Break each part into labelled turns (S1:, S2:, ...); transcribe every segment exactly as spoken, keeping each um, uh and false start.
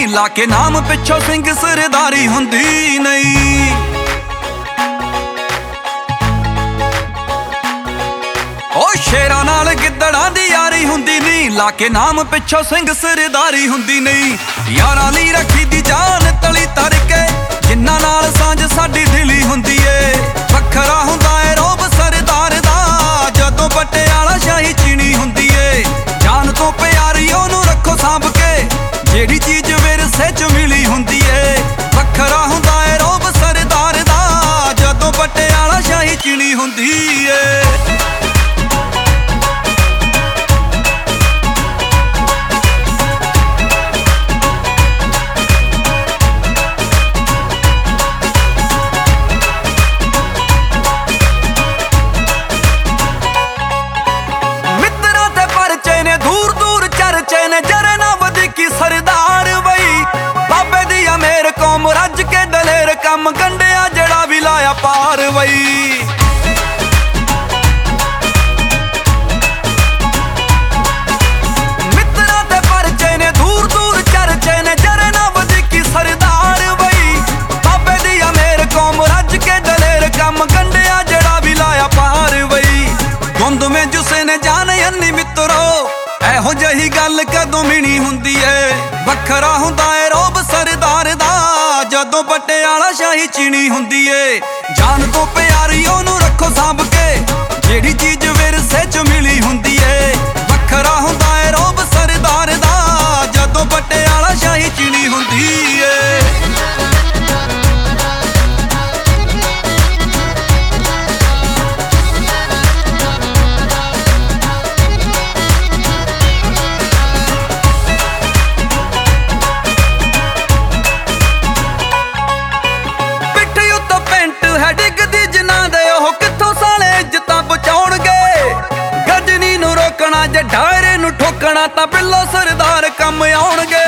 S1: ਲਾ ਕੇ ਨਾਮ ਪਿੱਛੋਂ ਸਿੰਘ ਸਰਦਾਰੀ ਹੁੰਦੀ ਨਹੀਂ। ਉਹ ਸ਼ੇਰਾਂ ਨਾਲ ਗਿੱਦੜਾਂ ਦੀ ਯਾਰੀ ਹੁੰਦੀ ਨਹੀਂ, ਲਾ ਕੇ ਨਾਮ ਪਿੱਛੋਂ ਸਿੰਘ ਸਰਦਾਰੀ ਹੁੰਦੀ ਨਹੀਂ। ਯਾਰਾਂ ਲਈ ਰੱਖੀ ਦੀ ਜਾਨ ਤਲੀ ਤਰ ਕੇ, ਜਿੰਨਾਂ ਨਾਲ ਸਾਂਝ ਸਾਡੀ ਦਿਲੀ ਹੁੰਦੀ ਏ। ਵੱਖਰਾ ਹੁੰਦਾ ਏ ਰੋਬ ਸਰਦਾਰ ਦਾ, ਜਦੋਂ ਪਟਿਆਲਾ ਸ਼ਾਹੀ ਚੀਣੀ ਹੁੰਦੀ ਏ। ਜਾਨ ਤੋਂ ਪਿਆਰੀ ਉਹਨੂੰ ਰੱਖੋ ਸਾਂਭ ਕੇ, ਜਿਹੜੀ ਚੀਜ਼ ਵਿਰਸੇ ਚ ਮਿਲੀ ਹੁੰਦੀ ਏ। ਵੱਖਰਾ ਹੁੰਦਾ ਏ ਰੋਬ ਸਰਦਾਰ ਦਾ, ਜਦੋਂ ਪਟਿਆਲਾ ਸ਼ਾਹੀ ਚੀਣੀ ਹੁੰਦੀ ਏ। ਰੱਜ ਕੇ ਦਲੇਰ ਕੰਮ ਗੰਢਿਆ ਜਿਹੜਾ ਵੀ ਲਾਇਆ ਪਾਰ ਵਈ। ਮਿੱਤਰਾਂ ਦੇ ਪਰਚੇ ਨੇ ਦੂਰ ਦੂਰ ਚਰਚੇ ਨੇ, ਜਰੇ ਨਾ ਵਧੀਕੀ ਸਰਦਾਰ ਵਈ। ਬਾਬੇ ਦੀ ਅਮੇਰ ਕੌਮ ਰੱਜ ਕੇ ਦਲੇਰ ਕੰਮ ਗੰਢਿਆ ਜਿਹੜਾ ਵੀ ਲਾਇਆ ਪਾਰ ਵਈ। ਧੁੰਦ ਮੇ ਜੁਸੇ ਨੇ ਜਾਣੇ ਅੰਨੀ ਮਿੱਤਰੋ, ਇਹੋ ਜਿਹੀ ਗੱਲ ਕਦੋਂ ਮਿਣੀ ਹੁੰਦੀ ਏ। ਵੱਖਰਾ ਹੁੰਦਾ ਏ ਰੋਬ ਸਰਦਾਰ ਦਾ, ਜਦੋਂ ਪਟਿਆਲਾ ਸ਼ਾਹੀ ਚੀਣੀ ਹੁੰਦੀ ਏ। ਜਾਨ ਤੋਂ ਪਿਆਰੀ ਉਹਨੂੰ ਰੱਖੋ ਸਾਂਭ ਕੇ, ਜਿਹੜੀ ਚੀਜ਼ ਵਿਰਸੇ ਚ ਮਿਲੀ ਹੁੰਦੀ ਏ। ਵੱਖਰਾ ਹੁੰਦਾ ਏ ਰੋਬ ਸਰਦਾਰ ਦਾ, ਜਦੋਂ ਪਟਿਆਲਾ ਸ਼ਾਹੀ ਚੀਣੀ ਹੁੰਦੀ ਏ। ਡਿੱਗਦੀ ਜਿਨ੍ਹਾਂ ਦੇ ਉਹ ਕਿੱਥੋਂ ਸਾਲੇ ਇੱਜ਼ਤਾਂ ਬਚਾਉਣਗੇ। ਗਜਨੀ ਨੂੰ ਰੋਕਣਾ ਜੇ ਡਾਇਰੇ ਨੂੰ ਠੋਕਣਾ, ਤਾਂ ਬਿੱਲੋ ਸਰਦਾਰ ਕੰਮ ਆਉਣਗੇ।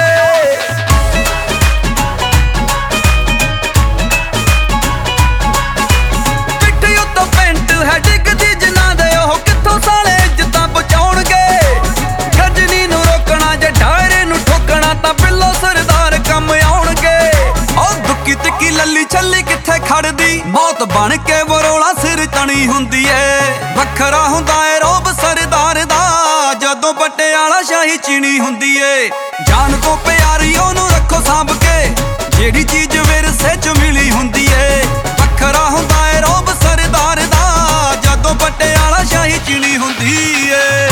S1: ਪਿੱਠ ਉੱਤੋਂ ਪੈਂਟ ਹੈ ਡਿੱਗਦੀ ਜਿਨ੍ਹਾਂ ਦੇ ਉਹ ਕਿੱਥੋਂ ਸਾਲੇ ਇੱਜ਼ਤਾਂ ਬਚਾਉਣਗੇ। ਗਜਨੀ ਨੂੰ ਰੋਕਣਾ ਜੇ ਡਾਇਰੇ ਨੂੰ ਠੋਕਣਾ, ਤਾਂ ਬਿੱਲੋ ਸਰਦਾਰ ਕੰਮ ਆਉਣਗੇ। ਉਹ ਦੁੱਕੀ ਤਿੱਕੀ ਲੱਲੀ ਛੱਲੀ ਕਿੱਥੇ ਖੜਦੀ, ਮੌਤ ਬਣ ਕੇ ਵਰੋਲਾ ਸਿਰ ਤਣੀ ਹੁੰਦੀ ਏ। ਵੱਖਰਾ ਹੁੰਦਾ ਏ ਰੋਬ ਸਰਦਾਰ ਦਾ, ਜਦੋਂ ਪਟਿਆਲਾ ਸ਼ਾਹੀ ਚੀਣੀ ਹੁੰਦੀ ਏ। ਜਾਨ ਤੋਂ ਪਿਆਰੀ ਉਹਨੂੰ ਰੱਖੋ ਸਾਂਭ ਕੇ, ਜਿਹੜੀ ਚੀਜ਼ ਵਿਰਸੇ ਚ ਮਿਲੀ ਹੁੰਦੀ ਏ। ਵੱਖਰਾ ਹੁੰਦਾ ਏ ਰੋਬ ਸਰਦਾਰ ਦਾ, ਜਦੋਂ ਪਟਿਆਲਾ ਸ਼ਾਹੀ ਚੀਣੀ ਹੁੰਦੀ ਏ।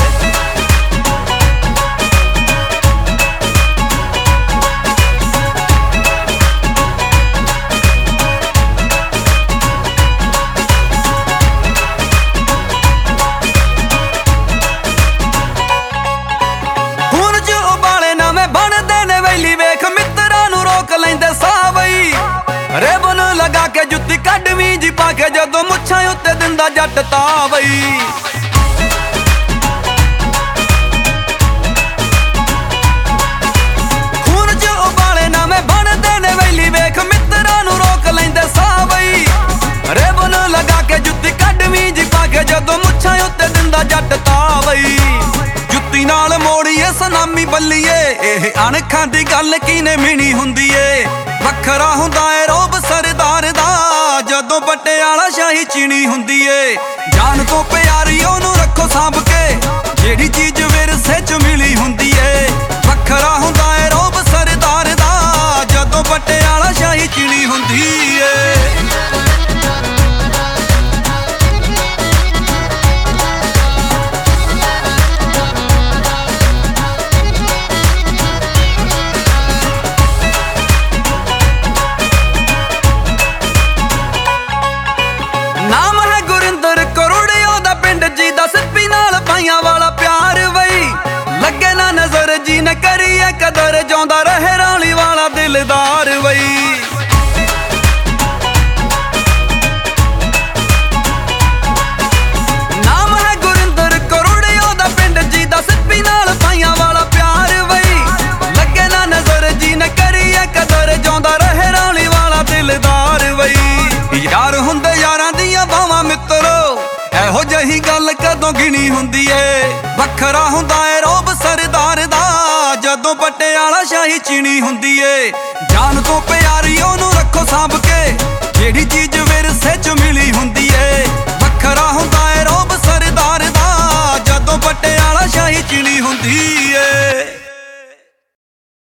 S1: ਰੇਬਨ ਲਗਾ ਕੇ ਜੁੱਤੀ ਕੱਢਵੀਂ ਜੀ ਪਾ ਕੇ, ਜਦੋਂ ਮੁੱਛਾਂ ਉੱਤੇ ਦਿੰਦਾ ਜੱਟ ਤਾਵਈ। ਖੂਨ ਚ ਉਬਾਲੇ ਨਵੇਂ ਬਣਦੇ ਨੇ ਵੈਲੀ, ਵੇਖ ਮਿੱਤਰਾਂ ਨੂੰ ਰੋਕ ਲੈਂਦੇ ਸਾਵਈ। ਰੇਬਨ ਲਗਾ ਕੇ ਜੁੱਤੀ ਕੱਢਵੀਂ ਜੀ ਪਾ ਕੇ, ਜਦੋਂ ਮੁੱਛਾਂ ਉੱਤੇ ਦਿੰਦਾ ਜੱਟ ਤਾਵਈ। ਜੁੱਤੀ ਨਾਲ ਮੋੜੀਏ ਸਨਾਮੀ ਬੱਲੀਏ, ਇਹ ਅਣਖਾਂ ਦੀ ਗੱਲ ਕਿਨੇ ਮਿਣੀ ਹੁੰਦੀ ਏ। ਵੱਖਰਾ ਹੁੰਦਾ ਏ ਰੋਬ ਸਰਦਾਰ ਦਾ, ਜਦੋਂ ਪਟਿਆਲਾ ਸ਼ਾਹੀ ਚੀਣੀ ਹੁੰਦੀ ਏ। ਜਾਨ ਤੋਂ ਪਿਆਰੀ ਉਹਨੂੰ ਰੱਖੋ ਸਾਂਭ ਕੇ, ਜਿਹੜੀ ਚੀਜ਼ ਵਿਰਸੇ ਚ ਮਿਲੀ ਹੁੰਦੀ ਏ। ਵੱਖਰਾ ਹੁੰਦਾ ਏ ਰੋਬ ਸਰਦਾਰ ਦਾ, ਜਦੋਂ ਪਟਿਆਲਾ ਸ਼ਾਹੀ ਚੀਣੀ ਹੁੰਦੀ ਏ। ਵਾਲਾ ਪਿਆਰ ਵਈ ਲੱਗੇ ਨਾ ਨਜ਼ਰ, ਜੀ ਨੇ ਕਰੀਏ ਕਦਰ, ਜਿਉਂਦਾ ਰਹੇ ਰਾਲੀ ਵਾਲਾ ਦਿਲਦਾਰ ਵਈ। ਨਾਮ ਹੈ ਗੁਰਿੰਦਰ ਕਰੋੜੇ ਉਹਦਾ ਪਿੰਡ ਜੀ ਦਾ, ਸਿੱਪੀ ਨਾਲ ਪਾਈਆਂ ਵਾਲਾ ਪਿਆਰ ਵਈ ਲੱਗੇ ਨਾ ਨਜ਼ਰ, ਜੀ ਨੇ ਕਰੀਏ ਕਦਰ, ਜਿਉਂਦਾ ਰਹੇ ਰਾਲੀ ਵਾਲਾ ਦਿਲਦਾਰ ਵਈ। ਯਾਰ ਹੁੰਦੇ ਯਾਰਾਂ ਦੀਆਂ ਬਾਵਾਂ ਮਿੱਤਰੋ, ਇਹੋ ਜਿਹੀ ਗੱਲ ਕਦੋਂ ਗਿਣੀ ਹੁੰਦੀ ਏ। ਵੱਖਰਾ ਹੁੰਦਾ ਏ ਰੋਬ ਸਰਦਾਰ ਦਾ, ਜਦੋਂ ਪਟਿਆਲਾ ਸ਼ਾਹੀ ਚੀਣੀ ਹੁੰਦੀ ਏ। ਜਾਨ ਤੋਂ ਪਿਆਰੀ ਉਹਨੂੰ ਰੱਖੋ ਸਾਂਭ ਕੇ, ਜਿਹੜੀ ਚੀਜ਼ ਵਿਰਸੇ ਚ